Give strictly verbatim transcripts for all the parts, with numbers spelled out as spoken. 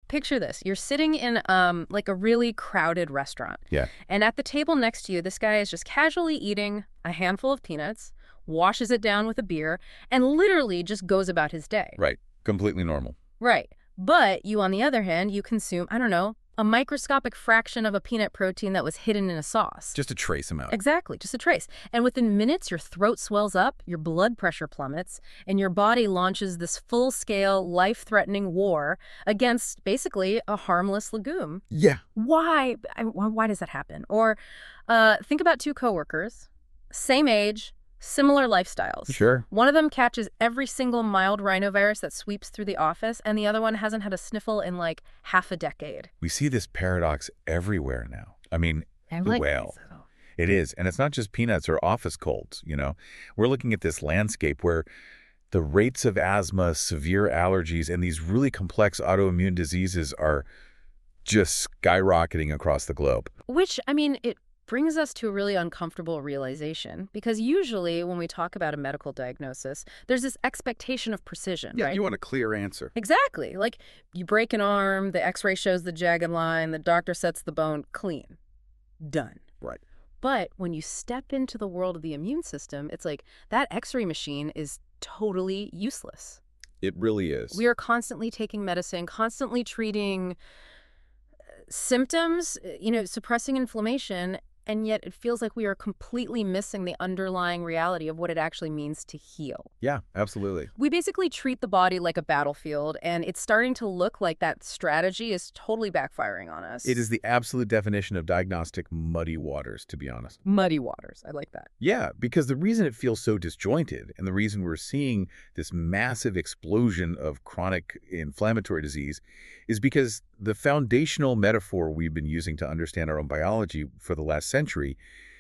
picture this. You're sitting in um like a really crowded restaurant. Yeah. And at the table next to you, this guy is just casually eating a handful of peanuts, washes it down with a beer, and literally just goes about his day. Right. Completely normal. Right. But you, on the other hand, you consume, I don't know, a microscopic fraction of a peanut protein that was hidden in a sauce. Just a trace amount. Exactly, just a trace. And within minutes, your throat swells up, your blood pressure plummets, and your body launches this full-scale, life-threatening war against basically a harmless legume. Yeah. Why? I- Why why does that happen? Or uh, think about two coworkers, same age, similar lifestyles. Sure. One of them catches every single mild rhinovirus that sweeps through the office, and the other one hasn't had a sniffle in like half a decade. We see this paradox everywhere now. I mean, I like well, this, though. it is. And it's not just peanuts or office colds, you know. We're looking at this landscape where the rates of asthma, severe allergies, and these really complex autoimmune diseases are just skyrocketing across the globe. Which, I mean, it brings us to a really uncomfortable realization, because usually when we talk about a medical diagnosis, there's this expectation of precision, right? want a clear answer. Exactly. Like, you break an arm, the x-ray shows the jagged line, the doctor sets the bone clean. Done. Right. But when you step into the world of the immune system, it's like that x-ray machine is totally useless. It really is. We are constantly taking medicine, constantly treating symptoms, you know, suppressing inflammation, and yet it feels like we are completely missing the underlying reality of what it actually means to heal. Yeah, absolutely. We basically treat the body like a battlefield, and it's starting to look like that strategy is totally backfiring on us. It is the absolute definition of diagnostic muddy waters, to be honest. Muddy waters. I like that. Yeah, because the reason it feels so disjointed and the reason we're seeing this massive explosion of chronic inflammatory disease is because the foundational metaphor we've been using to understand our own biology for the last century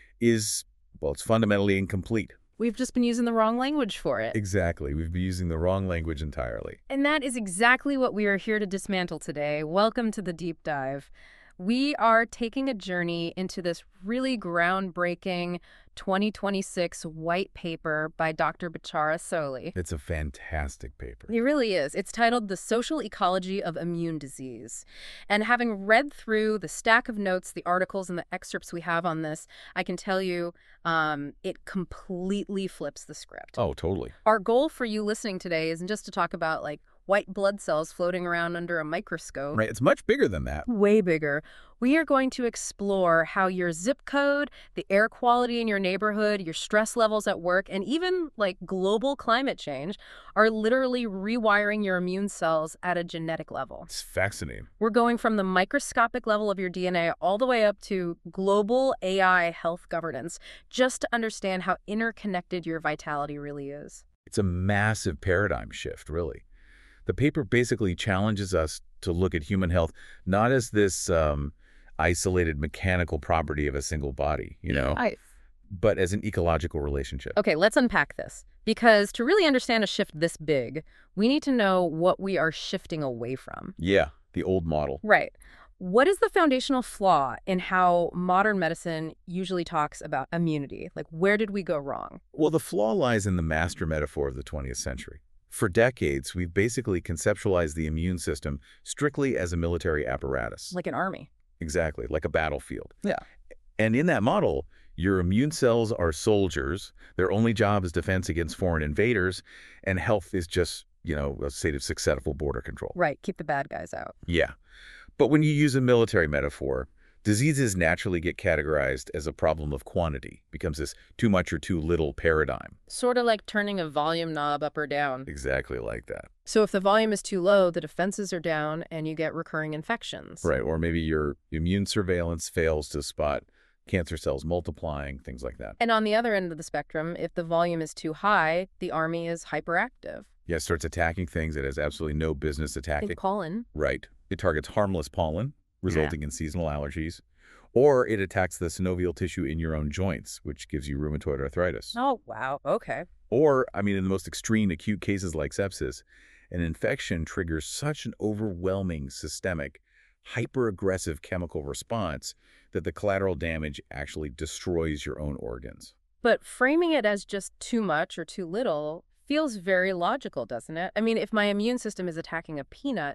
is, well, it's fundamentally incomplete. We've just been using the wrong language for it. Exactly. We've been using the wrong language entirely. And that is exactly what we are here to dismantle today. Welcome to the deep dive. We are taking a journey into this really groundbreaking twenty twenty-six white paper by Doctor Bechara Soli. It's a fantastic paper. It really is. It's titled The Social Ecology of Immune Disease. And having read through the stack of notes, the articles, and the excerpts we have on this, I can tell you um, it completely flips the script. Oh, totally. Our goal for you listening today isn't just to talk about like white blood cells floating around under a microscope. Right. It's much bigger than that. Way bigger. We are going to explore how your zip code, the air quality in your neighborhood, your stress levels at work, and even like global climate change are literally rewiring your immune cells at a genetic level. It's fascinating. We're going from the microscopic level of your D N A all the way up to global A I health governance, just to understand how interconnected your vitality really is. It's a massive paradigm shift, really. The paper basically challenges us to look at human health not as this um, isolated mechanical property of a single body, you know, I... but as an ecological relationship. Okay, let's unpack this. Because to really understand a shift this big, we need to know what we are shifting away from. Yeah, the old model. Right. What is the foundational flaw in how modern medicine usually talks about immunity? Like, where did we go wrong? Well, the flaw lies in the master metaphor of the twentieth century. For decades, we've basically conceptualized the immune system strictly as a military apparatus. Like an army. Exactly, like a battlefield. Yeah. And in that model, your immune cells are soldiers. Their only job is defense against foreign invaders, and health is just, you know, a state of successful border control. Right, keep the bad guys out. Yeah. But when you use a military metaphor, diseases naturally get categorized as a problem of quantity, becomes this too much or too little paradigm. Sort of like turning a volume knob up or down. Exactly like that. So if the volume is too low, the defenses are down and you get recurring infections. Right, or maybe your immune surveillance fails to spot cancer cells multiplying, things like that. And on the other end of the spectrum, if the volume is too high, the army is hyperactive. Yeah, it starts attacking things it has absolutely no business attacking. Think pollen. Right. It targets harmless pollen, resulting yeah. in seasonal allergies. Or it attacks the synovial tissue in your own joints, which gives you rheumatoid arthritis. Oh, wow. Okay. Or, I mean, in the most extreme acute cases like sepsis, an infection triggers such an overwhelming systemic, hyper-aggressive chemical response that the collateral damage actually destroys your own organs. But framing it as just too much or too little feels very logical, doesn't it? I mean, if my immune system is attacking a peanut,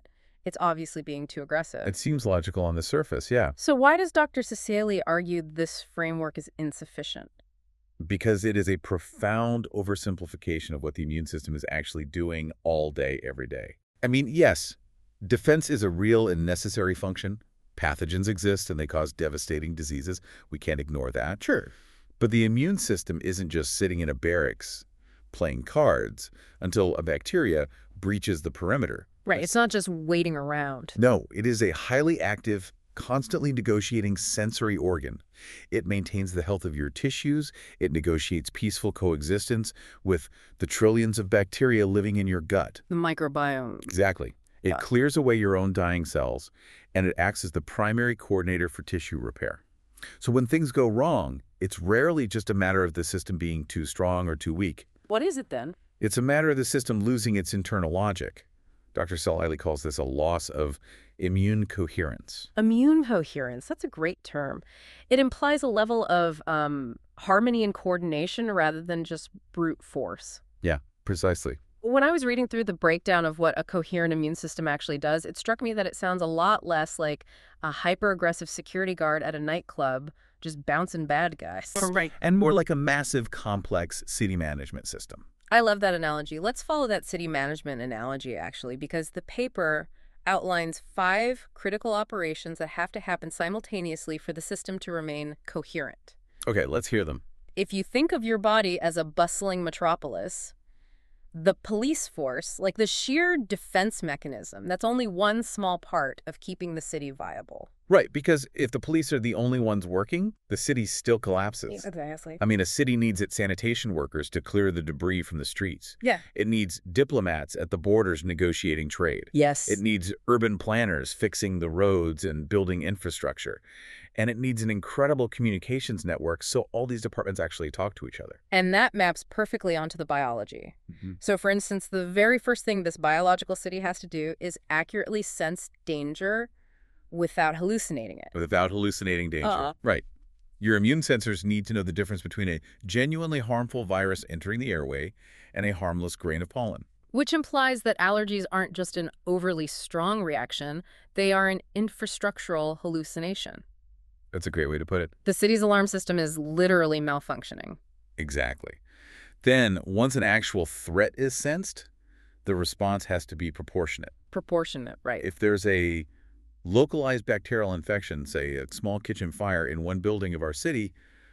It's obviously being too aggressive. It seems logical on the surface, yeah. So why does Doctor Cecili argue this framework is insufficient? Because it is a profound oversimplification of what the immune system is actually doing all day, every day. I mean, yes, defense is a real and necessary function. Pathogens exist and they cause devastating diseases. We can't ignore that. Sure. But the immune system isn't just sitting in a barracks playing cards until a bacteria breaches the perimeter. Right. It's not just waiting around. No, it is a highly active, constantly negotiating sensory organ. It maintains the health of your tissues. It negotiates peaceful coexistence with the trillions of bacteria living in your gut. The microbiome. Exactly. It Yeah. clears away your own dying cells, and it acts as the primary coordinator for tissue repair. So when things go wrong, it's rarely just a matter of the system being too strong or too weak. What is it then? It's a matter of the system losing its internal logic. Doctor Cecili calls this a loss of immune coherence. Immune coherence. That's a great term. It implies a level of um, harmony and coordination rather than just brute force. Yeah, precisely. When I was reading through the breakdown of what a coherent immune system actually does, it struck me that it sounds a lot less like a hyper-aggressive security guard at a nightclub just bouncing bad guys. Right. And more like a massive, complex city management system. I love that analogy. Let's follow that city management analogy, actually, because the paper outlines five critical operations that have to happen simultaneously for the system to remain coherent. Okay, let's hear them. If you think of your body as a bustling metropolis, the police force, like the sheer defense mechanism, that's only one small part of keeping the city viable. Right, because if the police are the only ones working, the city still collapses. Exactly. I mean, a city needs its sanitation workers to clear the debris from the streets. Yeah. It needs diplomats at the borders negotiating trade. Yes. It needs urban planners fixing the roads and building infrastructure. And it needs an incredible communications network so all these departments actually talk to each other. And that maps perfectly onto the biology. Mm-hmm. So, for instance, the very first thing this biological city has to do is accurately sense danger without hallucinating it. Without hallucinating danger. Uh-uh. Right. Your immune sensors need to know the difference between a genuinely harmful virus entering the airway and a harmless grain of pollen. Which implies that allergies aren't just an overly strong reaction, they are an infrastructural hallucination. That's a great way to put it. The city's alarm system is literally malfunctioning. Exactly. Then, once an actual threat is sensed, the response has to be proportionate. Proportionate, right. If there's a localized bacterial infection, say a small kitchen fire in one building of our city,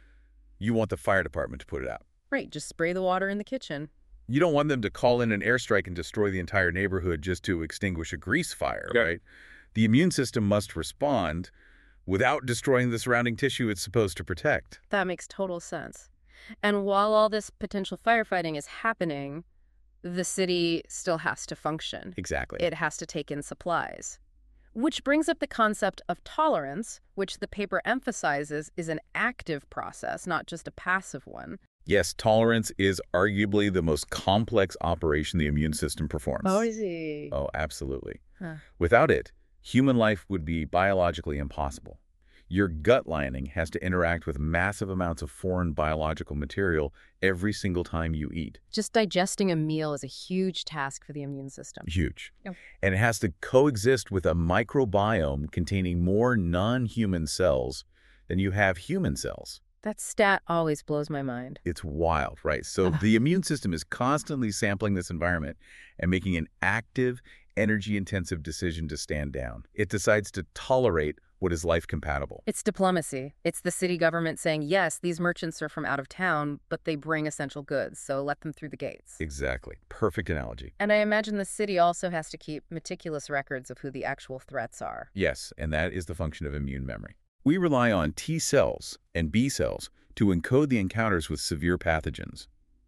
you want the fire department to put it out. Right, just spray the water in the kitchen. You don't want them to call in an airstrike and destroy the entire neighborhood just to extinguish a grease fire, Yeah. right? The immune system must respond without destroying the surrounding tissue it's supposed to protect. That makes total sense. And while all this potential firefighting is happening, the city still has to function. Exactly. It has to take in supplies. Which brings up the concept of tolerance, which the paper emphasizes is an active process, not just a passive one. Yes, tolerance is arguably the most complex operation the immune system performs. is he? Oh, absolutely. Huh. Without it, human life would be biologically impossible. Your gut lining has to interact with massive amounts of foreign biological material every single time you eat. Just digesting a meal is a huge task for the immune system. Huge. Yep. And it has to coexist with a microbiome containing more non-human cells than you have human cells. That stat always blows my mind. It's wild, right? So the immune system is constantly sampling this environment and making an active, energy-intensive decision to stand down. It decides to tolerate what is life compatible. It's diplomacy. It's the city government saying, yes, these merchants are from out of town, but they bring essential goods, so let them through the gates. Exactly. Perfect analogy. And I imagine the city also has to keep meticulous records of who the actual threats are. Yes, and that is the function of immune memory. We rely on T cells and B cells to encode the encounters with severe pathogens.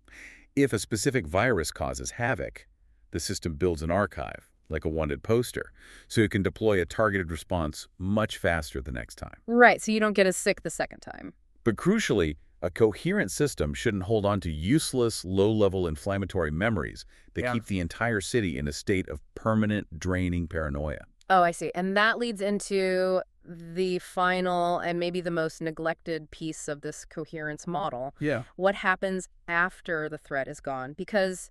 If a specific virus causes havoc, the system builds an archive, like a wanted poster, so it can deploy a targeted response much faster the next time. Right, so you don't get as sick the second time. But crucially, a coherent system shouldn't hold on to useless, low-level inflammatory memories that Yeah. keep the entire city in a state of permanent, draining paranoia. Oh, I see. And that leads into the final and maybe the most neglected piece of this coherence model. Yeah. What happens after the threat is gone? Because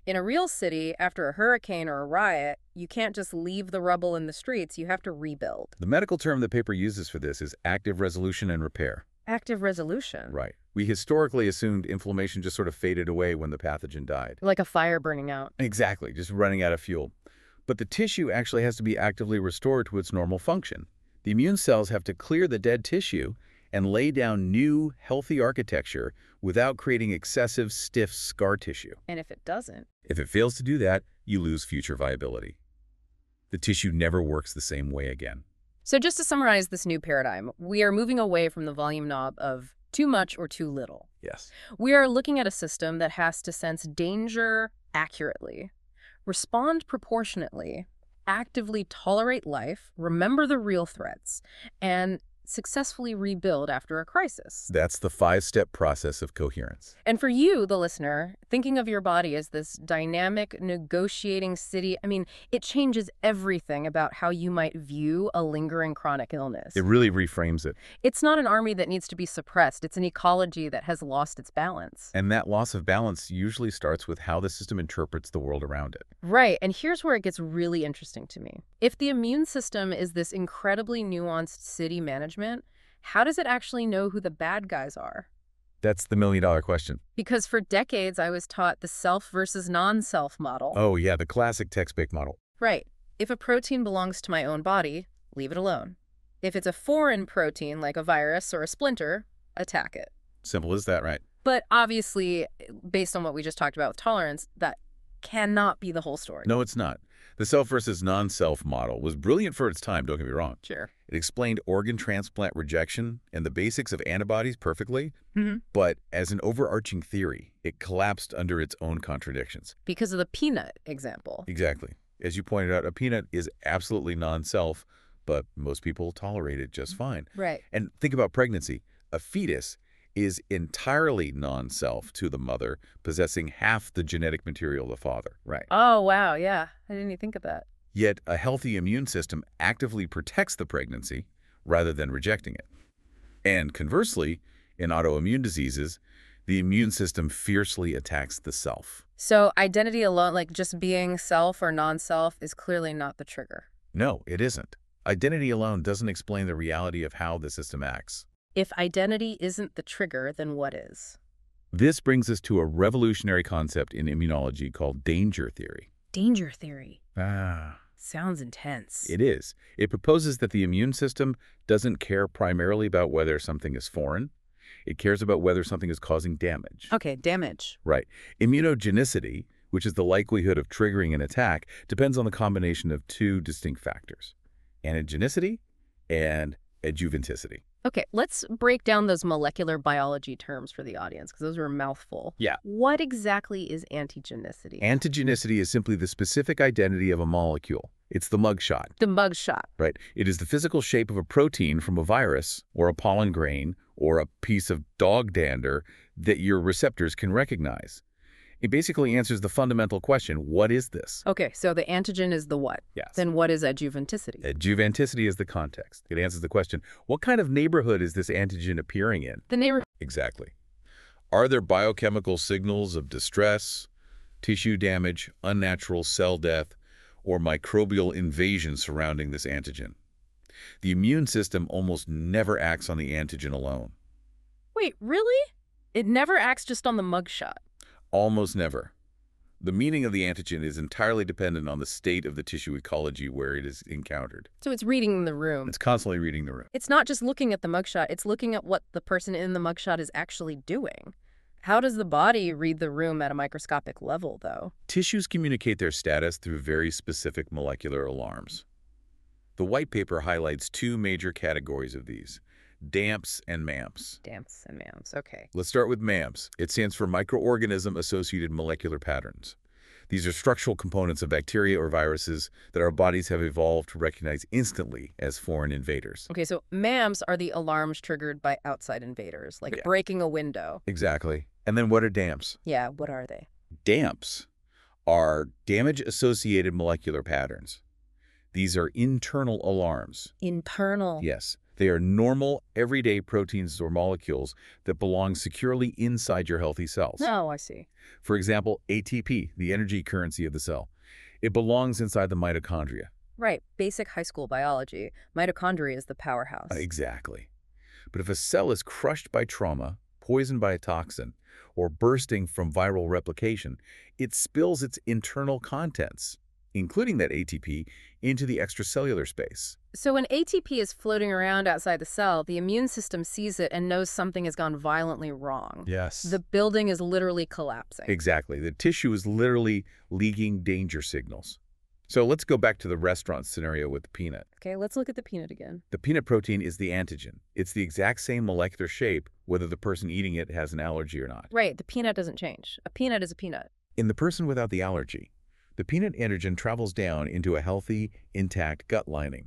In a real city, after a hurricane or a riot, you can't just leave the rubble in the streets. You have to rebuild. The medical term the paper uses for this is active resolution and repair. Active resolution. Right. We historically assumed inflammation just sort of faded away when the pathogen died. Like a fire burning out. Exactly, just running out of fuel. But the tissue actually has to be actively restored to its normal function. The immune cells have to clear the dead tissue and lay down new, healthy architecture without creating excessive, stiff scar tissue. And if it doesn't? If it fails to do that, you lose future viability. The tissue never works the same way again. So just to summarize this new paradigm, we are moving away from the volume knob of too much or too little. Yes. We are looking at a system that has to sense danger accurately, respond proportionately, actively tolerate life, remember the real threats, and successfully rebuild after a crisis. That's the five-step process of coherence. And for you, the listener, thinking of your body as this dynamic, negotiating city, I mean, it changes everything about how you might view a lingering chronic illness. It really reframes it. It's not an army that needs to be suppressed. It's an ecology that has lost its balance. And that loss of balance usually starts with how the system interprets the world around it. Right, and here's where it gets really interesting to me. If the immune system is this incredibly nuanced city management, how does it actually know who the bad guys are? That's the million-dollar question. Because for decades, I was taught the self versus non-self model. Oh, yeah, the classic text-based model. Right. If a protein belongs to my own body, leave it alone. If it's a foreign protein, like a virus or a splinter, attack it. Simple as that, right? But obviously, based on what we just talked about with tolerance, that cannot be the whole story. No, it's not. The self versus non-self model was brilliant for its time, don't get me wrong. Sure. It explained organ transplant rejection and the basics of antibodies perfectly, Mm-hmm. but as an overarching theory, it collapsed under its own contradictions. Because of the peanut example. Exactly. As you pointed out, a peanut is absolutely non-self, but most people tolerate it just fine. Right. And think about pregnancy. A fetus is entirely non-self to the mother, possessing half the genetic material of the father. Right. Oh, wow, yeah. I didn't even think of that. Yet a healthy immune system actively protects the pregnancy rather than rejecting it. And conversely, in autoimmune diseases, the immune system fiercely attacks the self. So identity alone, like just being self or non-self, is clearly not the trigger. No, it isn't. Identity alone doesn't explain the reality of how the system acts. If identity isn't the trigger, then what is? This brings us to a revolutionary concept in immunology called danger theory. Danger theory. Ah. Sounds intense. It is. It proposes that the immune system doesn't care primarily about whether something is foreign. It cares about whether something is causing damage. Okay, damage. Right. Immunogenicity, which is the likelihood of triggering an attack, depends on the combination of two distinct factors: antigenicity and adjuvanticity. Okay, let's break down those molecular biology terms for the audience, because those are a mouthful. Yeah. What exactly is antigenicity? Antigenicity is simply the specific identity of a molecule. It's the mugshot. The mugshot. Right. It is the physical shape of a protein from a virus or a pollen grain or a piece of dog dander that your receptors can recognize. It basically answers the fundamental question, what is this? Okay, so the antigen is the what? Yes. Then what is adjuvanticity? Adjuvanticity is the context. It answers the question, what kind of neighborhood is this antigen appearing in? The neighbor. Exactly. Are there biochemical signals of distress, tissue damage, unnatural cell death, or microbial invasion surrounding this antigen? The immune system almost never acts on the antigen alone. Wait, really? It never acts just on the mugshot. Almost never. The meaning of the antigen is entirely dependent on the state of the tissue ecology where it is encountered. So it's reading the room. It's constantly reading the room. It's not just looking at the mugshot, it's looking at what the person in the mugshot is actually doing. How does the body read the room at a microscopic level, though? Tissues communicate their status through very specific molecular alarms. The white paper highlights two major categories of these: DAMPs and MAMPs. DAMPs and MAMPs, okay. Let's start with MAMPs. It stands for microorganism-associated molecular patterns. These are structural components of bacteria or viruses that our bodies have evolved to recognize instantly as foreign invaders. Okay, so MAMPs are the alarms triggered by outside invaders, like Yeah. breaking a window. Exactly. And then what are DAMPs? Yeah, what are they? DAMPs are damage-associated molecular patterns. These are internal alarms. Internal. Yes. They are normal, everyday proteins or molecules that belong securely inside your healthy cells. Oh, I see. For example, A T P, the energy currency of the cell. It belongs inside the mitochondria. Right, basic high school biology. Mitochondria is the powerhouse. Exactly. But if a cell is crushed by trauma, poisoned by a toxin, or bursting from viral replication, it spills its internal contents, including that A T P, into the extracellular space. So when A T P is floating around outside the cell, the immune system sees it and knows something has gone violently wrong. Yes. The building is literally collapsing. Exactly. The tissue is literally leaking danger signals. So let's go back to the restaurant scenario with the peanut. Okay, let's look at the peanut again. The peanut protein is the antigen. It's the exact same molecular shape, whether the person eating it has an allergy or not. Right, the peanut doesn't change. A peanut is a peanut. In the person without the allergy, the peanut antigen travels down into a healthy, intact gut lining.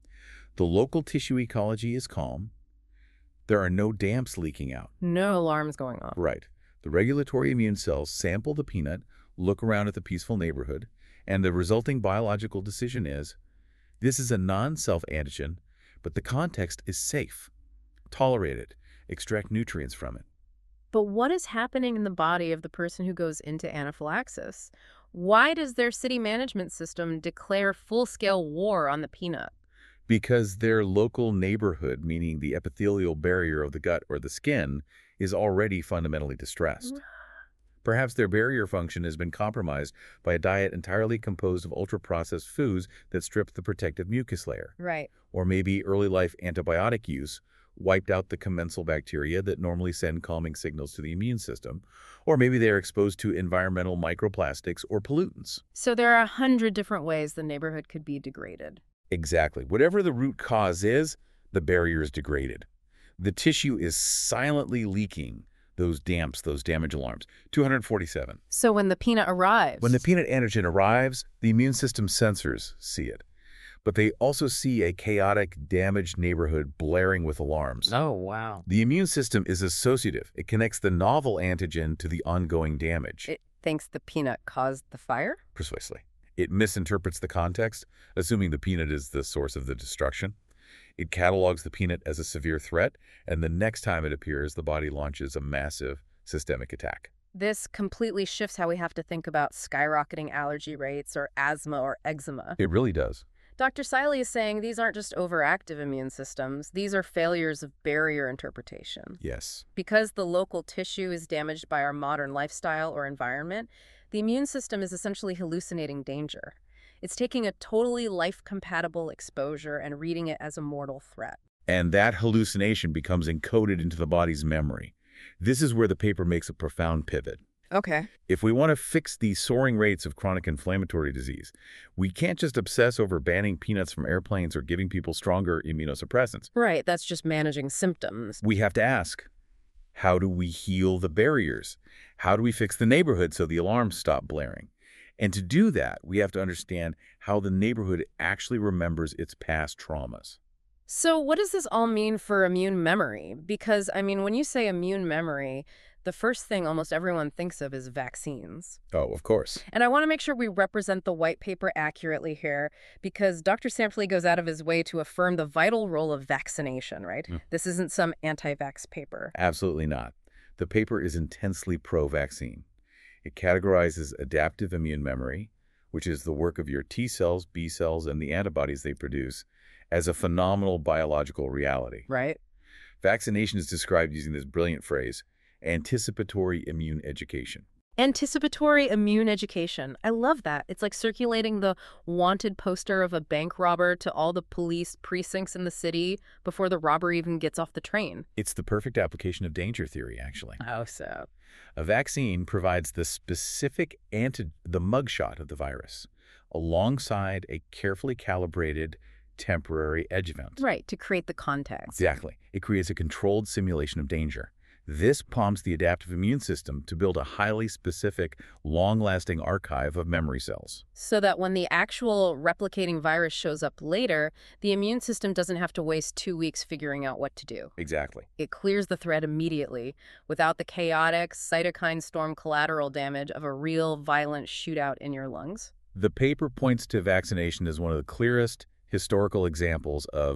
The local tissue ecology is calm. There are no damps leaking out. No alarms going off. Right. The regulatory immune cells sample the peanut, look around at the peaceful neighborhood, and the resulting biological decision is, this is a non-self antigen, but the context is safe. Tolerate it. Extract nutrients from it. But what is happening in the body of the person who goes into anaphylaxis? Why does their city management system declare full-scale war on the peanut? Because their local neighborhood, meaning the epithelial barrier of the gut or the skin, is already fundamentally distressed. Perhaps their barrier function has been compromised by a diet entirely composed of ultra-processed foods that strip the protective mucus layer. Right. Or maybe early life antibiotic use wiped out the commensal bacteria that normally send calming signals to the immune system. Or maybe they are exposed to environmental microplastics or pollutants. So there are a hundred different ways the neighborhood could be degraded. Exactly. Whatever the root cause is, the barrier is degraded. The tissue is silently leaking those damps, those damage alarms. two hundred forty-seven. So when the peanut arrives... When the peanut antigen arrives, the immune system sensors see it. But they also see a chaotic, damaged neighborhood blaring with alarms. Oh, wow. The immune system is associative. It connects the novel antigen to the ongoing damage. It thinks the peanut caused the fire? Precisely. It misinterprets the context, assuming the peanut is the source of the destruction. It catalogs the peanut as a severe threat, and the next time it appears, the body launches a massive systemic attack. This completely shifts how we have to think about skyrocketing allergy rates or asthma or eczema. It really does. Doctor Siley is saying these aren't just overactive immune systems, these are failures of barrier interpretation. Yes. Because the local tissue is damaged by our modern lifestyle or environment, the immune system is essentially hallucinating danger. It's taking a totally life-compatible exposure and reading it as a mortal threat. And that hallucination becomes encoded into the body's memory. This is where the paper makes a profound pivot. Okay. If we want to fix the soaring rates of chronic inflammatory disease, we can't just obsess over banning peanuts from airplanes or giving people stronger immunosuppressants. Right, that's just managing symptoms. We have to ask, how do we heal the barriers? How do we fix the neighborhood so the alarms stop blaring? And to do that, we have to understand how the neighborhood actually remembers its past traumas. So what does this all mean for immune memory? Because, I mean, when you say immune memory, the first thing almost everyone thinks of is vaccines. Oh, of course. And I want to make sure we represent the white paper accurately here, because Doctor Sampley goes out of his way to affirm the vital role of vaccination, right? Mm. This isn't some anti-vax paper. Absolutely not. The paper is intensely pro-vaccine. It categorizes adaptive immune memory, which is the work of your T cells, B cells, and the antibodies they produce, as a phenomenal biological reality. Right. Vaccination is described using this brilliant phrase, anticipatory immune education. Anticipatory immune education. I love that. It's like circulating the wanted poster of a bank robber to all the police precincts in the city before the robber even gets off the train. It's the perfect application of danger theory, actually. How so? A vaccine provides the specific anti the mugshot of the virus, alongside a carefully calibrated temporary adjuvant. Right, to create the context. Exactly. It creates a controlled simulation of danger. This prompts the adaptive immune system to build a highly specific, long-lasting archive of memory cells. So that when the actual replicating virus shows up later, the immune system doesn't have to waste two weeks figuring out what to do. Exactly. It clears the threat immediately, without the chaotic cytokine storm collateral damage of a real violent shootout in your lungs. The paper points to vaccination as one of the clearest historical examples of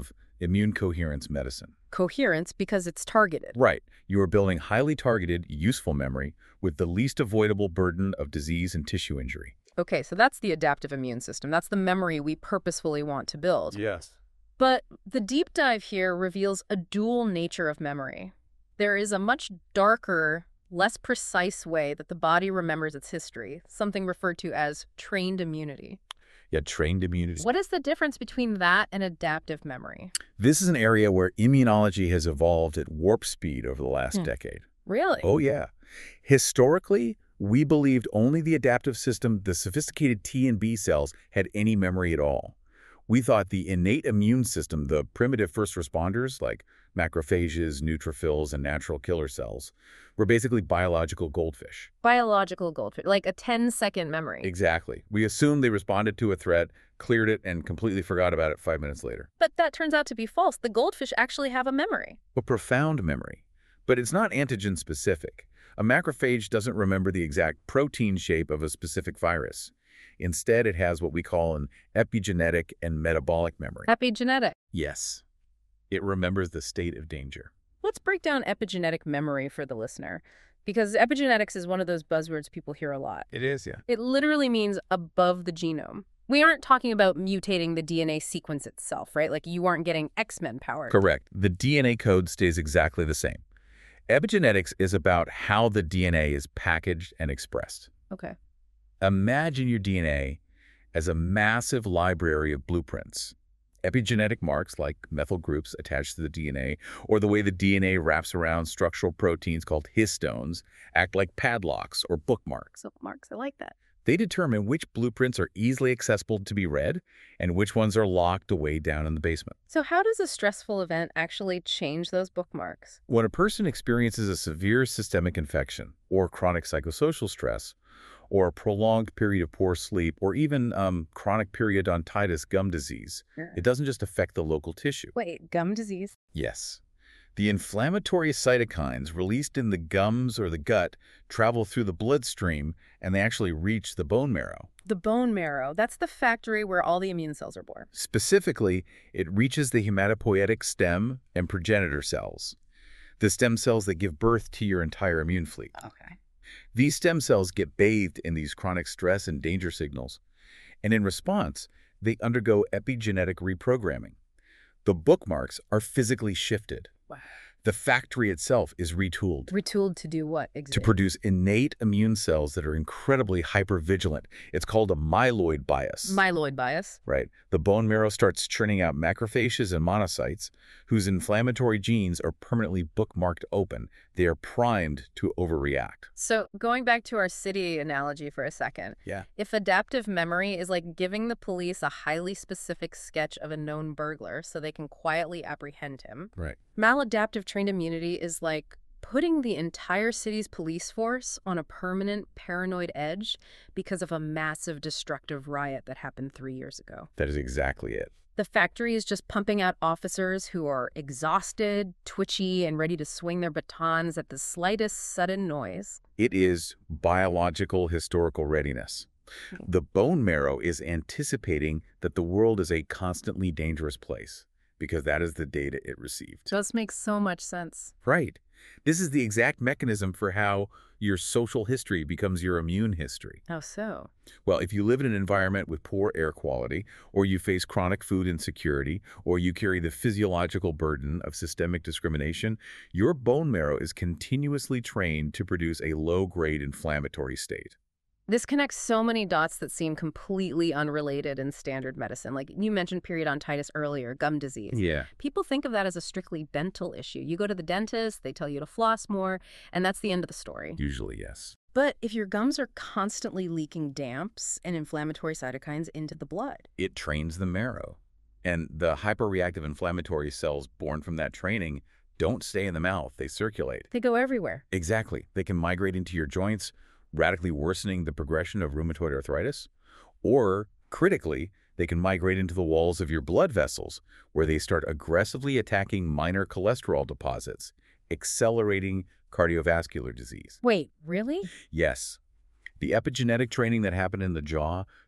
Immune coherence medicine. Coherence because it's targeted. Right. You are building highly targeted, useful memory with the least avoidable burden of disease and tissue injury. Okay, so that's the adaptive immune system. That's the memory we purposefully want to build. Yes. But the deep dive here reveals a dual nature of memory. There is a much darker, less precise way that the body remembers its history, something referred to as trained immunity. Yeah, trained immunity. What is the difference between that and adaptive memory? This is an area where immunology has evolved at warp speed over the last Hmm. decade. Really? Oh, yeah. Historically, we believed only the adaptive system, the sophisticated T and B cells, had any memory at all. We thought the innate immune system, the primitive first responders like macrophages, neutrophils, and natural killer cells, were basically biological goldfish. Biological goldfish, like a ten-second memory. Exactly. We assumed they responded to a threat, cleared it, and completely forgot about it five minutes later. But that turns out to be false. The goldfish actually have a memory. A profound memory. But it's not antigen-specific. A macrophage doesn't remember the exact protein shape of a specific virus. Instead, it has what we call an epigenetic and metabolic memory. Epigenetic. Yes. It remembers the state of danger. Let's break down epigenetic memory for the listener, because epigenetics is one of those buzzwords people hear a lot. It is, yeah. It literally means above the genome. We aren't talking about mutating the D N A sequence itself, right? Like you aren't getting X-Men powered. Correct. The D N A code stays exactly the same. Epigenetics is about how the D N A is packaged and expressed. Okay. Imagine your D N A as a massive library of blueprints. Epigenetic marks like methyl groups attached to the D N A, or the way the D N A wraps around structural proteins called histones, act like padlocks or bookmarks. Bookmarks, I like that. They determine which blueprints are easily accessible to be read and which ones are locked away down in the basement. So how does a stressful event actually change those bookmarks? When a person experiences a severe systemic infection or chronic psychosocial stress, or a prolonged period of poor sleep, or even um, chronic periodontitis gum disease, it doesn't just affect the local tissue. Wait, gum disease? Yes. The inflammatory cytokines released in the gums or the gut travel through the bloodstream, and they actually reach the bone marrow. The bone marrow, that's the factory where all the immune cells are born. Specifically, it reaches the hematopoietic stem and progenitor cells, the stem cells that give birth to your entire immune fleet. Okay. These stem cells get bathed in these chronic stress and danger signals, and in response, they undergo epigenetic reprogramming. The bookmarks are physically shifted. Wow. The factory itself is retooled. Retooled to do what To exactly? produce innate immune cells that are incredibly hypervigilant. It's called a myeloid bias. Myeloid bias. Right. The bone marrow starts churning out macrophages and monocytes, whose inflammatory genes are permanently bookmarked open. They are primed to overreact. So going back to our city analogy for a second, Yeah. if adaptive memory is like giving the police a highly specific sketch of a known burglar so they can quietly apprehend him, Right. maladaptive trained immunity is like putting the entire city's police force on a permanent paranoid edge because of a massive destructive riot that happened three years ago. That is exactly it. The factory is just pumping out officers who are exhausted, twitchy, and ready to swing their batons at the slightest sudden noise. It is biological historical readiness. The bone marrow is anticipating that the world is a constantly dangerous place because that is the data it received. Does make so much sense. Right. This is the exact mechanism for how your social history becomes your immune history. How so? Well, if you live in an environment with poor air quality, or you face chronic food insecurity, or you carry the physiological burden of systemic discrimination, your bone marrow is continuously trained to produce a low-grade inflammatory state. This connects so many dots that seem completely unrelated in standard medicine. Like you mentioned periodontitis earlier, gum disease. Yeah. People think of that as a strictly dental issue. You go to the dentist, they tell you to floss more, and that's the end of the story. Usually, yes. But if your gums are constantly leaking damps and inflammatory cytokines into the blood, It trains the marrow. And the hyperreactive inflammatory cells born from that training don't stay in the mouth, they circulate. they go everywhere. Exactly. They can migrate into your joints, radically worsening the progression of rheumatoid arthritis. Or, critically, they can migrate into the walls of your blood vessels, where they start aggressively attacking minor cholesterol deposits, accelerating cardiovascular disease. Wait, really? Yes. The epigenetic training that happened in the jaw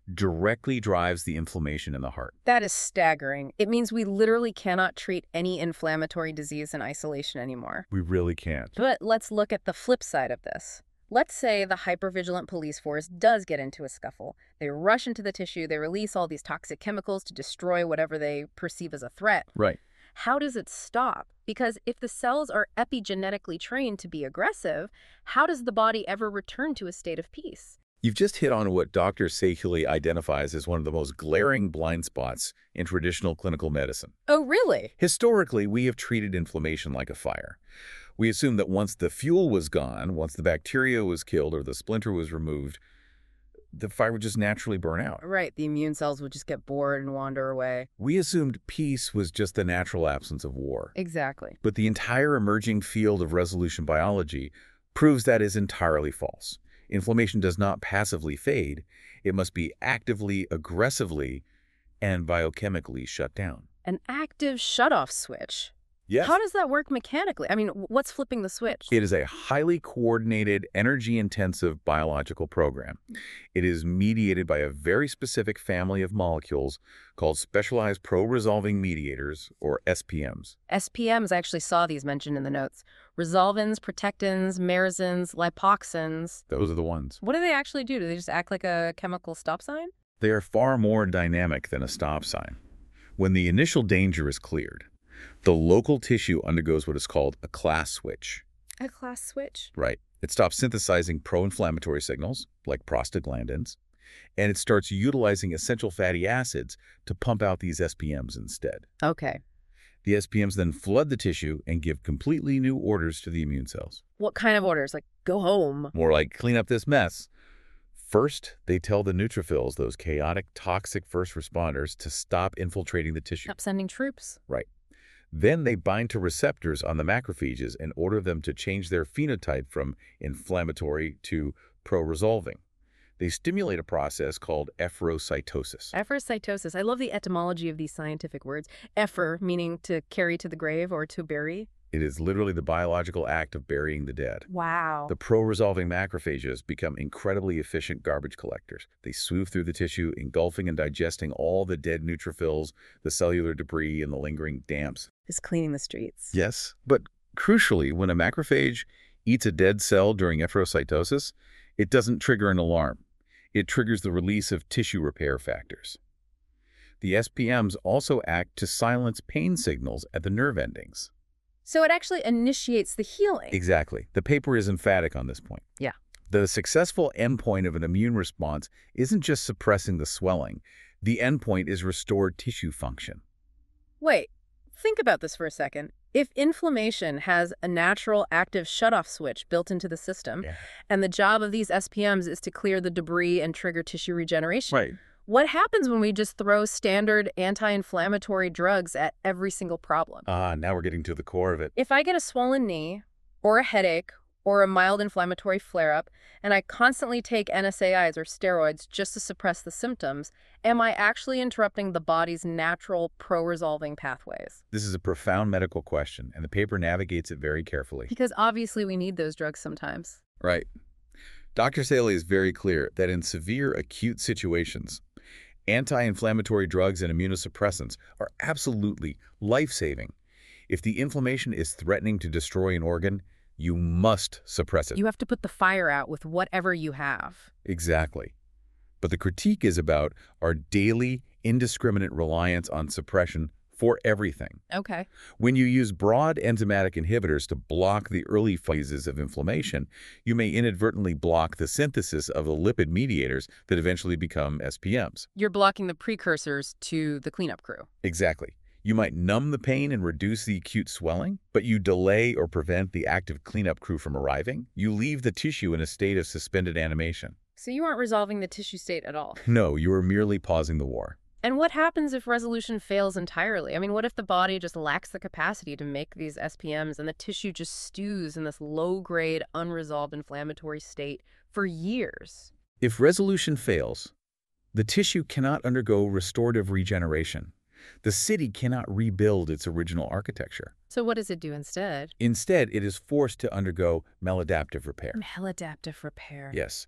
directly drives the inflammation in the heart. That is staggering. It means we literally cannot treat any inflammatory disease in isolation anymore. We really can't. But let's look at the flip side of this. Let's say the hypervigilant police force does get into a scuffle. They rush into the tissue, they release all these toxic chemicals to destroy whatever they perceive as a threat. Right. How does it stop? Because if the cells are epigenetically trained to be aggressive, how does the body ever return to a state of peace? You've just hit on what Doctor Sehuli identifies as one of the most glaring blind spots in traditional clinical medicine. Oh, really? Historically, we have treated inflammation like a fire. We assume that once the fuel was gone, once the bacteria was killed or the splinter was removed, the fire would just naturally burn out. Right, the immune cells would just get bored and wander away. We assumed peace was just the natural absence of war. Exactly. But the entire emerging field of resolution biology proves that is entirely false. Inflammation does not passively fade. It must be actively, aggressively, and biochemically shut down. An active shutoff switch. Yes. How does that work mechanically? I mean, what's flipping the switch? It is a highly coordinated, energy-intensive biological program. It is mediated by a very specific family of molecules called specialized pro-resolving mediators, or S P Ms. S P Ms, I actually saw these mentioned in the notes. Resolvins, protectins, merisins, lipoxins. Those are the ones. What do they actually do? Do they just act like a chemical stop sign? They are far more dynamic than a stop sign. When the initial danger is cleared, the local tissue undergoes what is called a class switch. A class switch? Right. It stops synthesizing pro-inflammatory signals, like prostaglandins, and it starts utilizing essential fatty acids to pump out these S P Ms instead. Okay. The S P Ms then flood the tissue and give completely new orders to the immune cells. What kind of orders? Like, go home? More like, clean up this mess. First, they tell the neutrophils, those chaotic, toxic first responders, to stop infiltrating the tissue. Stop sending troops. Right. Then they bind to receptors on the macrophages and order them to change their phenotype from inflammatory to pro-resolving. They stimulate a process called efferocytosis. Efferocytosis. I love the etymology of these scientific words. Effer, meaning to carry to the grave or to bury. It is literally the biological act of burying the dead. Wow. The pro-resolving macrophages become incredibly efficient garbage collectors. They swoop through the tissue, engulfing and digesting all the dead neutrophils, the cellular debris, and the lingering damps. Is cleaning the streets. Yes, but crucially, when a macrophage eats a dead cell during efferocytosis, it doesn't trigger an alarm. It triggers the release of tissue repair factors. The S P Ms also act to silence pain signals at the nerve endings. So it actually initiates the healing. Exactly. The paper is emphatic on this point. Yeah. The successful endpoint of an immune response isn't just suppressing the swelling. The endpoint is restored tissue function. Wait, think about this for a second. If inflammation has a natural active shutoff switch built into the system, Yeah. and the job of these S P Ms is to clear the debris and trigger tissue regeneration, Right. what happens when we just throw standard anti-inflammatory drugs at every single problem? Ah, now we're getting to the core of it. If I get a swollen knee or a headache or a mild inflammatory flare-up, and I constantly take N S A Is or steroids just to suppress the symptoms, am I actually interrupting the body's natural pro-resolving pathways? This is a profound medical question, and the paper navigates it very carefully. Because obviously we need those drugs sometimes. Right. Doctor Sehuli is very clear that in severe acute situations, anti-inflammatory drugs and immunosuppressants are absolutely life-saving. If the inflammation is threatening to destroy an organ, you must suppress it. You have to put the fire out with whatever you have. Exactly. But the critique is about our daily, indiscriminate reliance on suppression for everything. Okay. When you use broad enzymatic inhibitors to block the early phases of inflammation, you may inadvertently block the synthesis of the lipid mediators that eventually become S P Ms. You're blocking the precursors to the cleanup crew. Exactly. You might numb the pain and reduce the acute swelling, but you delay or prevent the active cleanup crew from arriving. You leave the tissue in a state of suspended animation. So you aren't resolving the tissue state at all. No, you are merely pausing the war. And what happens if resolution fails entirely? I mean, what if the body just lacks the capacity to make these S P Ms and the tissue just stews in this low-grade, unresolved inflammatory state for years? If resolution fails, the tissue cannot undergo restorative regeneration. The city cannot rebuild its original architecture. So what does it do instead? Instead, it is forced to undergo maladaptive repair. Maladaptive repair. Yes.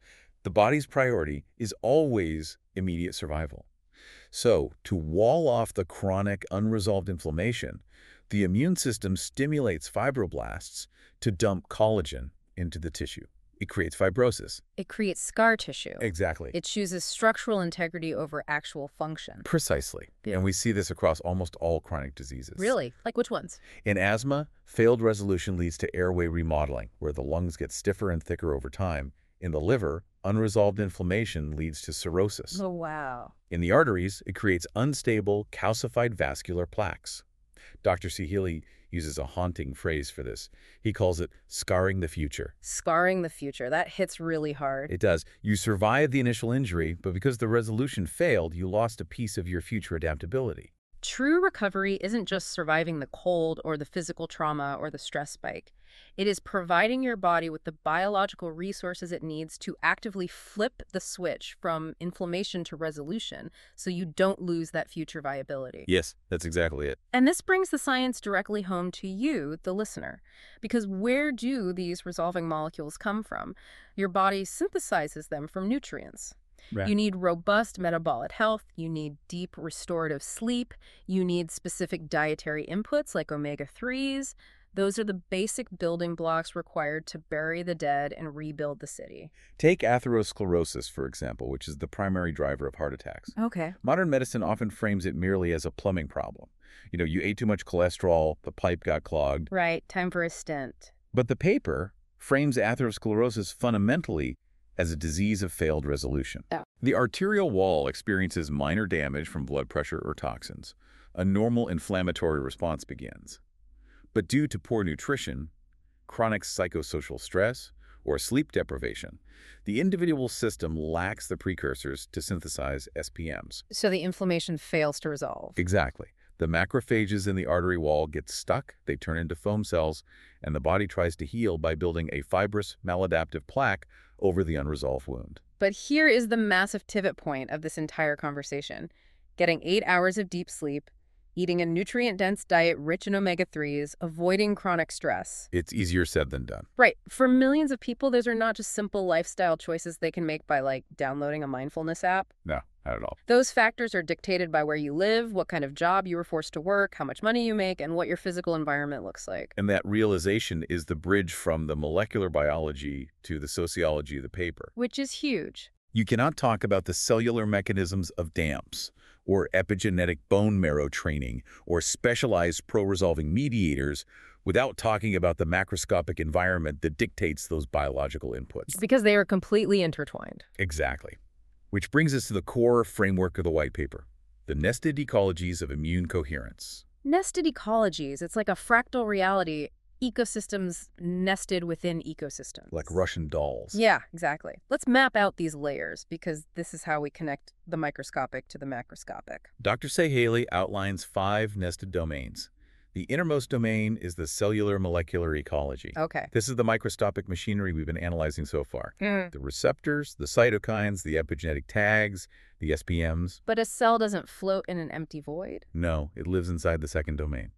The body's priority is always immediate survival. So, to wall off the chronic, unresolved inflammation, the immune system stimulates fibroblasts to dump collagen into the tissue. It creates fibrosis. It creates scar tissue. Exactly. It chooses structural integrity over actual function. Precisely. Yeah. And we see this across almost all chronic diseases. Really? Like which ones? In asthma, failed resolution leads to airway remodeling, where the lungs get stiffer and thicker over time. In the liver, unresolved inflammation leads to cirrhosis. Oh, wow. In the arteries, it creates unstable, calcified vascular plaques. Doctor C. Healy uses a haunting phrase for this. He calls it scarring the future. Scarring the future. That hits really hard. It does. You survived the initial injury, but because the resolution failed, you lost a piece of your future adaptability. True recovery isn't just surviving the cold or the physical trauma or the stress spike. It is providing your body with the biological resources it needs to actively flip the switch from inflammation to resolution so you don't lose that future viability. Yes, that's exactly it. And this brings the science directly home to you, the listener. Because where do these resolving molecules come from? Your body synthesizes them from nutrients. Right. You need robust metabolic health, you need deep restorative sleep, you need specific dietary inputs like omega threes. Those are the basic building blocks required to bury the dead and rebuild the city. Take atherosclerosis, for example, which is the primary driver of heart attacks. Okay. Modern medicine often frames it merely as a plumbing problem. You know, you ate too much cholesterol, the pipe got clogged. Right, time for a stent. But the paper frames atherosclerosis fundamentally as a disease of failed resolution. Oh. The arterial wall experiences minor damage from blood pressure or toxins. A normal inflammatory response begins. But due to poor nutrition, chronic psychosocial stress, or sleep deprivation, the individual system lacks the precursors to synthesize S P Ms. So the inflammation fails to resolve. Exactly. The macrophages in the artery wall get stuck, they turn into foam cells, and the body tries to heal by building a fibrous, maladaptive plaque over the unresolved wound. But here is the massive pivot point of this entire conversation. Getting eight hours of deep sleep, eating a nutrient-dense diet rich in omega threes, avoiding chronic stress. It's easier said than done. Right. For millions of people, those are not just simple lifestyle choices they can make by, like, downloading a mindfulness app. No, not at all. Those factors are dictated by where you live, what kind of job you were forced to work, how much money you make, and what your physical environment looks like. And that realization is the bridge from the molecular biology to the sociology of the paper. Which is huge. You cannot talk about the cellular mechanisms of D A M Ps, or epigenetic bone marrow training, or specialized pro-resolving mediators without talking about the macroscopic environment that dictates those biological inputs. Because they are completely intertwined. Exactly. Which brings us to the core framework of the white paper, the nested ecologies of immune coherence. Nested ecologies, it's like a fractal reality, ecosystems nested within ecosystems. Like Russian dolls. Yeah, exactly. Let's map out these layers because this is how we connect the microscopic to the macroscopic. Doctor Say Haley outlines five nested domains. The innermost domain is the cellular molecular ecology. Okay. This is the microscopic machinery we've been analyzing so far. Mm. The receptors, the cytokines, the epigenetic tags, the S P Ms. But a cell doesn't float in an empty void? No, it lives inside the second domain.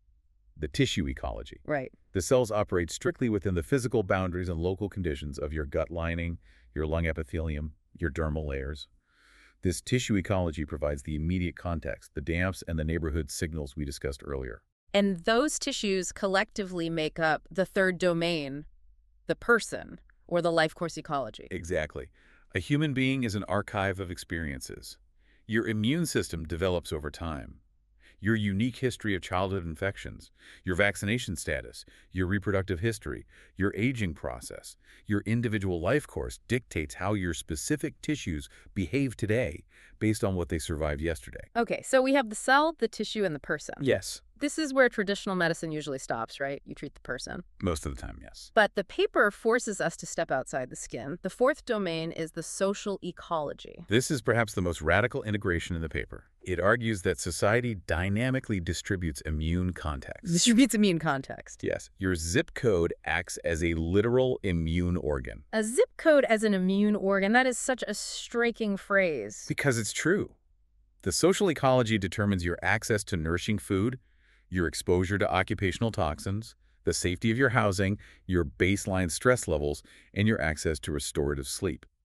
The tissue ecology. Right. The cells operate strictly within the physical boundaries and local conditions of your gut lining, your lung epithelium, your dermal layers. This tissue ecology provides the immediate context, the D A M Ps, and the neighborhood signals we discussed earlier. And those tissues collectively make up the third domain, the person, or the life course ecology. Exactly. A human being is an archive of experiences. Your immune system develops over time. Your unique history of childhood infections, your vaccination status, your reproductive history, your aging process, your individual life course dictates how your specific tissues behave today based on what they survived yesterday. Okay, so we have the cell, the tissue, and the person. Yes. This is where traditional medicine usually stops, right? You treat the person. Most of the time, yes. But the paper forces us to step outside the skin. The fourth domain is the social ecology. This is perhaps the most radical integration in the paper. It argues that society dynamically distributes immune context. Distributes immune context. Yes. Your zip code acts as a literal immune organ. A zip code as an immune organ, that is such a striking phrase. Because it's true. The social ecology determines your access to nourishing food, your exposure to occupational toxins, the safety of your housing, your baseline stress levels, and your access to restorative sleep.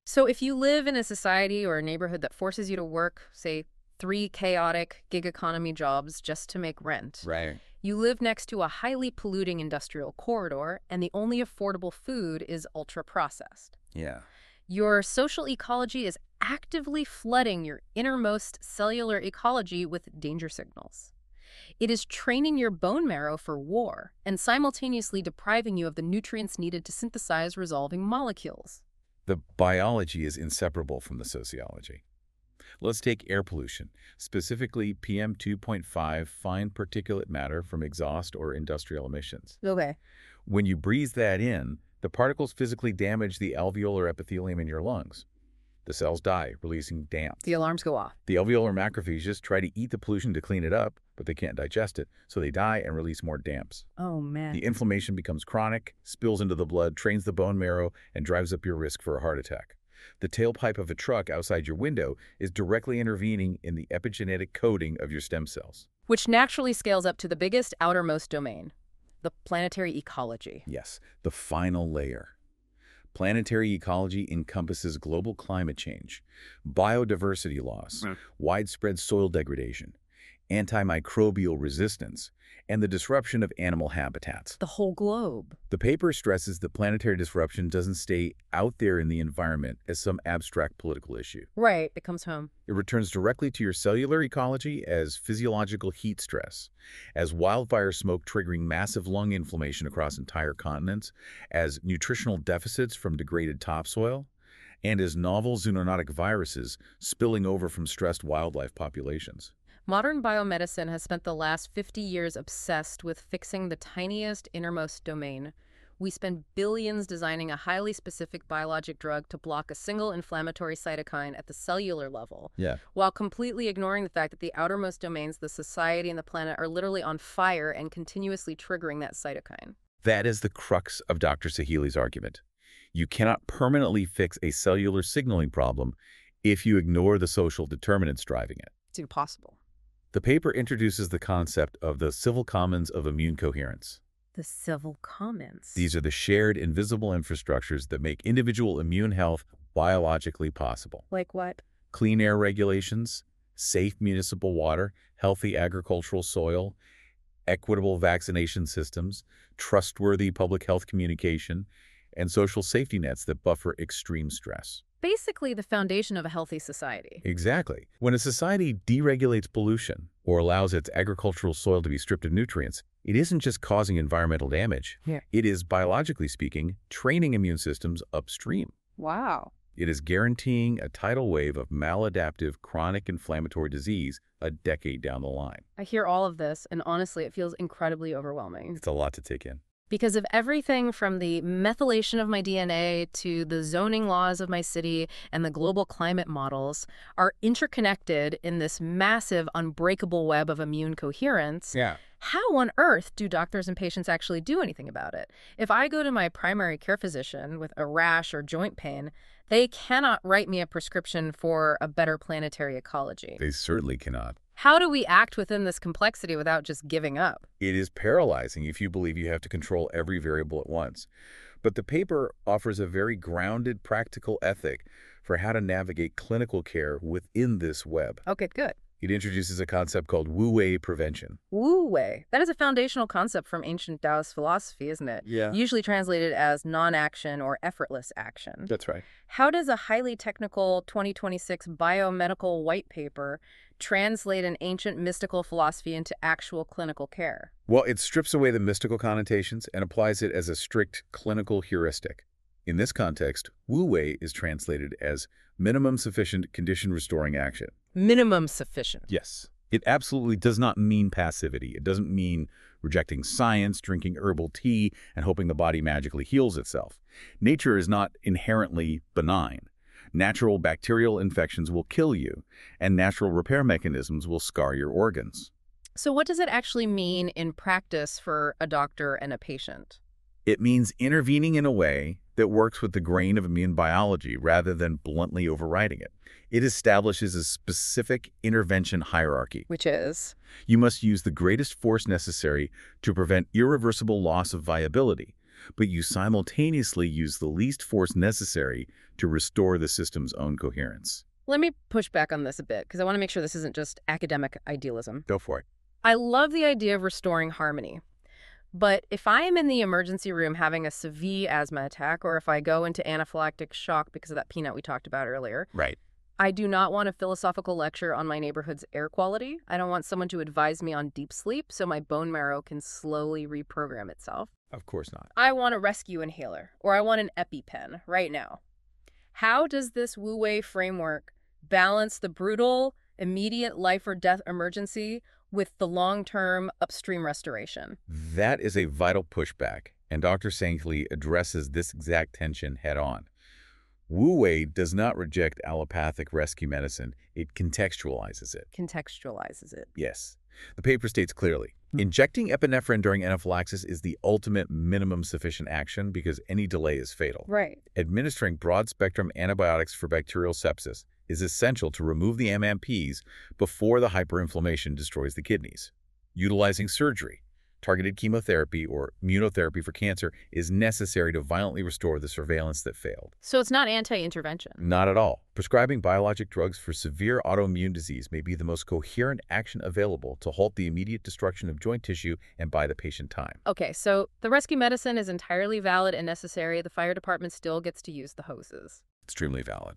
So if you live in a society or a neighborhood that forces you to work, say, three chaotic gig economy jobs just to make rent, Right. you live next to a highly polluting industrial corridor, and the only affordable food is ultra-processed. Yeah. Your social ecology is actively flooding your innermost cellular ecology with danger signals. It is training your bone marrow for war and simultaneously depriving you of the nutrients needed to synthesize resolving molecules. The biology is inseparable from the sociology. Let's take air pollution, specifically P M two point five, fine particulate matter from exhaust or industrial emissions. Okay. When you breathe that in, the particles physically damage the alveolar epithelium in your lungs. The cells die, releasing damp. The alarms go off. The alveolar macrophages try to eat the pollution to clean it up, but they can't digest it, so they die and release more damps. Oh, man. The inflammation becomes chronic, spills into the blood, trains the bone marrow, and drives up your risk for a heart attack. The tailpipe of a truck outside your window is directly intervening in the epigenetic coding of your stem cells. Which naturally scales up to the biggest outermost domain, the planetary ecology. Yes, the final layer. Planetary ecology encompasses global climate change, biodiversity loss, Mm. widespread soil degradation, antimicrobial resistance, and the disruption of animal habitats. The whole globe. The paper stresses that planetary disruption doesn't stay out there in the environment as some abstract political issue. Right, it comes home. It returns directly to your cellular ecology as physiological heat stress, as wildfire smoke triggering massive lung inflammation across entire continents, as nutritional deficits from degraded topsoil, and as novel zoonotic viruses spilling over from stressed wildlife populations. Modern biomedicine has spent the last fifty years obsessed with fixing the tiniest innermost domain. We spend billions designing a highly specific biologic drug to block a single inflammatory cytokine at the cellular level, Yeah. while completely ignoring the fact that the outermost domains, the society and the planet, are literally on fire and continuously triggering that cytokine. That is the crux of Doctor Sahili's argument. You cannot permanently fix a cellular signaling problem if you ignore the social determinants driving it. It's impossible. The paper introduces the concept of the civil commons of immune coherence. The civil commons. These are the shared invisible infrastructures that make individual immune health biologically possible. Like what? Clean air regulations, safe municipal water, healthy agricultural soil, equitable vaccination systems, trustworthy public health communication, and social safety nets that buffer extreme stress. Basically the foundation of a healthy society. Exactly. When a society deregulates pollution or allows its agricultural soil to be stripped of nutrients, it isn't just causing environmental damage. Yeah. It is, biologically speaking, training immune systems upstream. Wow. It is guaranteeing a tidal wave of maladaptive chronic inflammatory disease a decade down the line. I hear all of this, and honestly, it feels incredibly overwhelming. It's a lot to take in. Because of everything from the methylation of my D N A to the zoning laws of my city and the global climate models are interconnected in this massive, unbreakable web of immune coherence. Yeah. How on earth do doctors and patients actually do anything about it? If I go to my primary care physician with a rash or joint pain, they cannot write me a prescription for a better planetary ecology. They certainly cannot. How do we act within this complexity without just giving up? It is paralyzing if you believe you have to control every variable at once. But the paper offers a very grounded, practical ethic for how to navigate clinical care within this web. Okay, good. It introduces a concept called Wu-Wei prevention. Wu Wei. That is a foundational concept from ancient Taoist philosophy, isn't it? Yeah. Usually translated as non-action or effortless action. That's right. How does a highly technical twenty twenty-six biomedical white paper translate an ancient mystical philosophy into actual clinical care? Well, it strips away the mystical connotations and applies it as a strict clinical heuristic. In this context, Wu-Wei is translated as minimum sufficient condition-restoring action. Minimum sufficient. Yes. It absolutely does not mean passivity. It doesn't mean rejecting science, drinking herbal tea, and hoping the body magically heals itself. Nature is not inherently benign. Natural bacterial infections will kill you, and natural repair mechanisms will scar your organs. So what does it actually mean in practice for a doctor and a patient? It means intervening in a way that works with the grain of immune biology rather than bluntly overriding it. It establishes a specific intervention hierarchy. Which is? You must use the greatest force necessary to prevent irreversible loss of viability, but you simultaneously use the least force necessary to restore the system's own coherence. Let me push back on this a bit, because I want to make sure this isn't just academic idealism. Go for it. I love the idea of restoring harmony. But if I am in the emergency room having a severe asthma attack, or if I go into anaphylactic shock because of that peanut we talked about earlier, Right. I do not want a philosophical lecture on my neighborhood's air quality. I don't want someone to advise me on deep sleep so my bone marrow can slowly reprogram itself. Of course not. I want a rescue inhaler, or I want an EpiPen right now. How does this Wu Wei framework balance the brutal, immediate life or death emergency with the long-term upstream restoration? That is a vital pushback, and Doctor Sankey addresses this exact tension head-on. Wu Wei does not reject allopathic rescue medicine. It contextualizes it. Contextualizes it. Yes. The paper states clearly, injecting epinephrine during anaphylaxis is the ultimate minimum sufficient action because any delay is fatal. Right. Administering broad-spectrum antibiotics for bacterial sepsis is essential to remove the M M Ps before the hyperinflammation destroys the kidneys. Utilizing surgery, targeted chemotherapy, or immunotherapy for cancer is necessary to violently restore the surveillance that failed. So it's not anti-intervention. Not at all. Prescribing biologic drugs for severe autoimmune disease may be the most coherent action available to halt the immediate destruction of joint tissue and buy the patient time. Okay, so the rescue medicine is entirely valid and necessary. The fire department still gets to use the hoses. Extremely valid.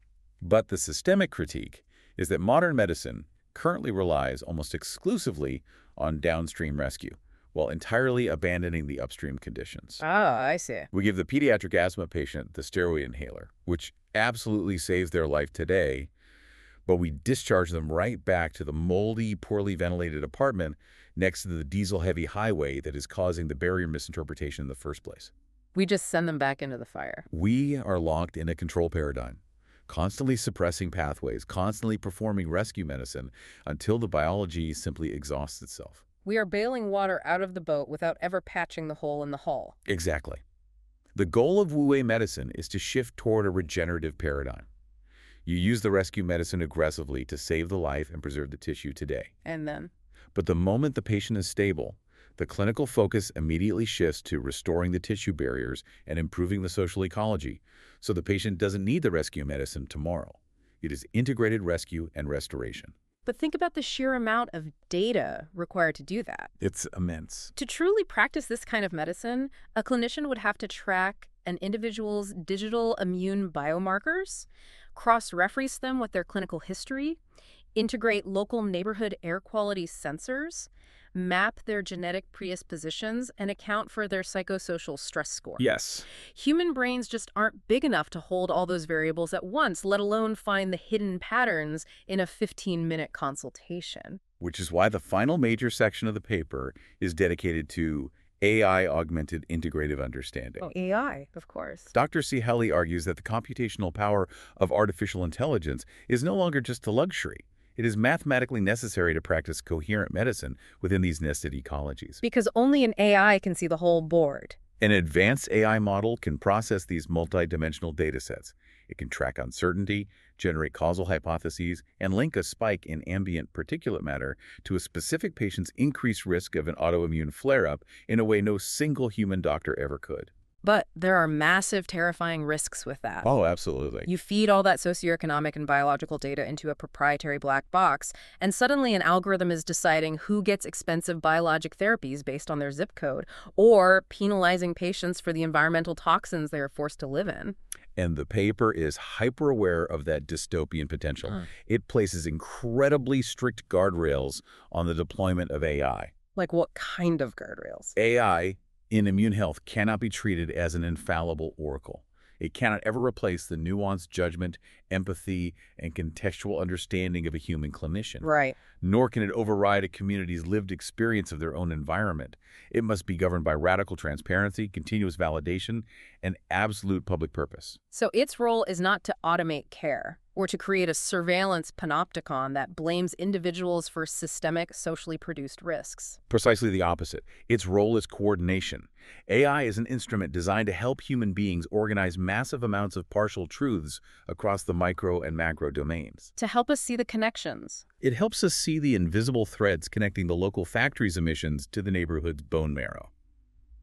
But the systemic critique is that modern medicine currently relies almost exclusively on downstream rescue, while entirely abandoning the upstream conditions. Ah, I see. We give the pediatric asthma patient the steroid inhaler, which absolutely saves their life today, but we discharge them right back to the moldy, poorly ventilated apartment next to the diesel-heavy highway that is causing the barrier misinterpretation in the first place. We just send them back into the fire. We are locked in a control paradigm, constantly suppressing pathways, constantly performing rescue medicine until the biology simply exhausts itself. We are bailing water out of the boat without ever patching the hole in the hull. Exactly. The goal of Wu Wei medicine is to shift toward a regenerative paradigm. You use the rescue medicine aggressively to save the life and preserve the tissue today. And then? But the moment the patient is stable, the clinical focus immediately shifts to restoring the tissue barriers and improving the social ecology, so the patient doesn't need the rescue medicine tomorrow. It is integrated rescue and restoration. But think about the sheer amount of data required to do that. It's immense. To truly practice this kind of medicine, a clinician would have to track an individual's digital immune biomarkers, cross-reference them with their clinical history, integrate local neighborhood air quality sensors, map their genetic predispositions, and account for their psychosocial stress score. Yes. Human brains just aren't big enough to hold all those variables at once, let alone find the hidden patterns in a fifteen-minute consultation. Which is why the final major section of the paper is dedicated to A I-augmented integrative understanding. Oh, A I, of course. Doctor Siheli argues that the computational power of artificial intelligence is no longer just a luxury. It is mathematically necessary to practice coherent medicine within these nested ecologies. Because only an A I can see the whole board. An advanced A I model can process these multidimensional datasets. It can track uncertainty, generate causal hypotheses, and link a spike in ambient particulate matter to a specific patient's increased risk of an autoimmune flare-up in a way no single human doctor ever could. But there are massive, terrifying risks with that. Oh, absolutely. You feed all that socioeconomic and biological data into a proprietary black box, and suddenly an algorithm is deciding who gets expensive biologic therapies based on their zip code, or penalizing patients for the environmental toxins they are forced to live in. And the paper is hyper-aware of that dystopian potential. Huh. It places incredibly strict guardrails on the deployment of A I. Like what kind of guardrails? A I in immune health cannot be treated as an infallible oracle. It cannot ever replace the nuanced judgment, empathy, and contextual understanding of a human clinician. Right. Nor can it override a community's lived experience of their own environment. It must be governed by radical transparency, continuous validation, and absolute public purpose. So its role is not to automate care or to create a surveillance panopticon that blames individuals for systemic, socially produced risks. Precisely the opposite. Its role is coordination. A I is an instrument designed to help human beings organize massive amounts of partial truths across the micro and macro domains. To help us see the connections. It helps us see the invisible threads connecting the local factory's emissions to the neighborhood's bone marrow.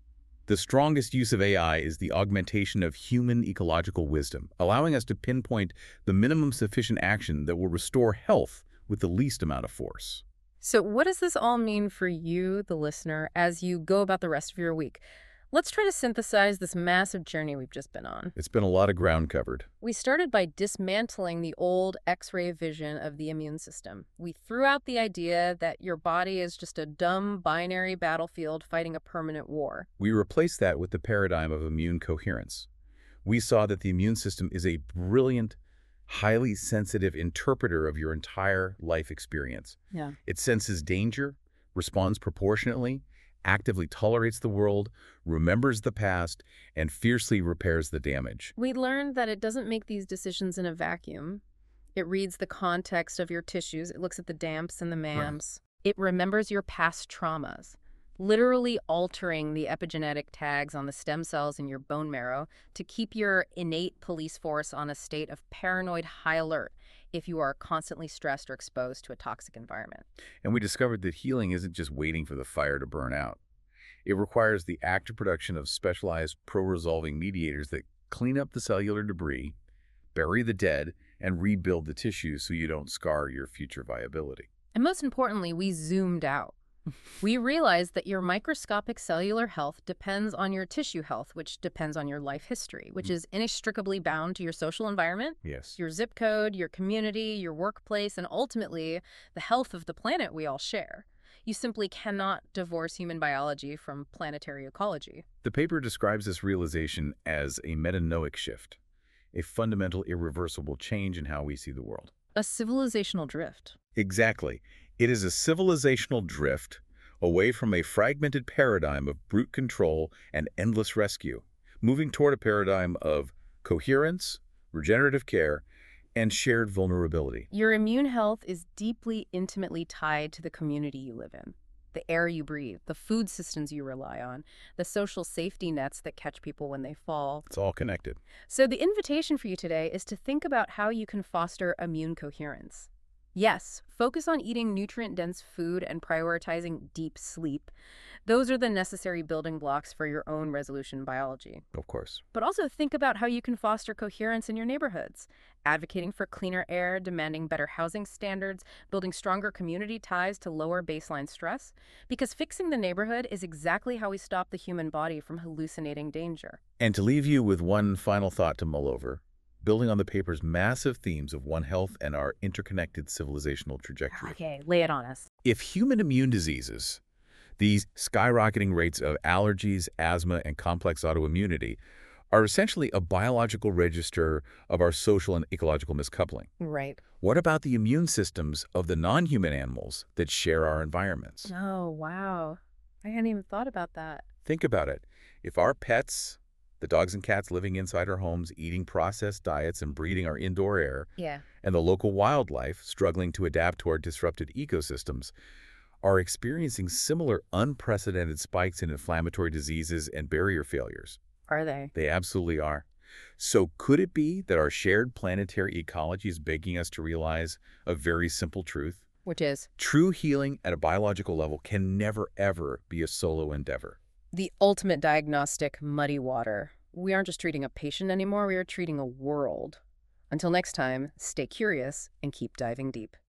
The strongest use of A I is the augmentation of human ecological wisdom, allowing us to pinpoint the minimum sufficient action that will restore health with the least amount of force. So what does this all mean for you, the listener, as you go about the rest of your week? Let's try to synthesize this massive journey we've just been on. It's been a lot of ground covered. We started by dismantling the old X-ray vision of the immune system. We threw out the idea that your body is just a dumb binary battlefield fighting a permanent war. We replaced that with the paradigm of immune coherence. We saw that the immune system is a brilliant, highly sensitive interpreter of your entire life experience. Yeah. It senses danger, responds proportionately, actively tolerates the world, remembers the past, and fiercely repairs the damage. We learned that it doesn't make these decisions in a vacuum. It reads the context of your tissues. It looks at the damps and the mams. Right. It remembers your past traumas, literally altering the epigenetic tags on the stem cells in your bone marrow to keep your innate police force on a state of paranoid high alert if you are constantly stressed or exposed to a toxic environment. And we discovered that healing isn't just waiting for the fire to burn out. It requires the active production of specialized pro-resolving mediators that clean up the cellular debris, bury the dead, and rebuild the tissue so you don't scar your future viability. And most importantly, we zoomed out. We realized that your microscopic cellular health depends on your tissue health, which depends on your life history, which is inextricably bound to your social environment, Yes. your zip code, your community, your workplace, and ultimately the health of the planet we all share. You simply cannot divorce human biology from planetary ecology. The paper describes this realization as a metanoic shift, a fundamental irreversible change in how we see the world. A civilizational drift. Exactly. It is a civilizational drift away from a fragmented paradigm of brute control and endless rescue, moving toward a paradigm of coherence, regenerative care, and shared vulnerability. Your immune health is deeply, intimately tied to the community you live in, the air you breathe, the food systems you rely on, the social safety nets that catch people when they fall. It's all connected. So the invitation for you today is to think about how you can foster immune coherence. Yes, focus on eating nutrient-dense food and prioritizing deep sleep. Those are the necessary building blocks for your own resolution biology. Of course. But also think about how you can foster coherence in your neighborhoods, advocating for cleaner air, demanding better housing standards, building stronger community ties to lower baseline stress. Because fixing the neighborhood is exactly how we stop the human body from hallucinating danger. And to leave you with one final thought to mull over, building on the paper's massive themes of One Health and our interconnected civilizational trajectory. Okay, lay it on us. If human immune diseases, these skyrocketing rates of allergies, asthma, and complex autoimmunity, are essentially a biological register of our social and ecological miscoupling. Right. What about the immune systems of the non-human animals that share our environments? Oh, wow. I hadn't even thought about that. Think about it. If our pets, the dogs and cats living inside our homes, eating processed diets and breathing our indoor air, Yeah. and the local wildlife struggling to adapt to our disrupted ecosystems, are experiencing similar unprecedented spikes in inflammatory diseases and barrier failures. Are they? They absolutely are. So could it be that our shared planetary ecology is begging us to realize a very simple truth? Which is? True healing at a biological level can never, ever be a solo endeavor. The ultimate diagnostic muddy water. We aren't just treating a patient anymore, we are treating a world. Until next time, stay curious and keep diving deep.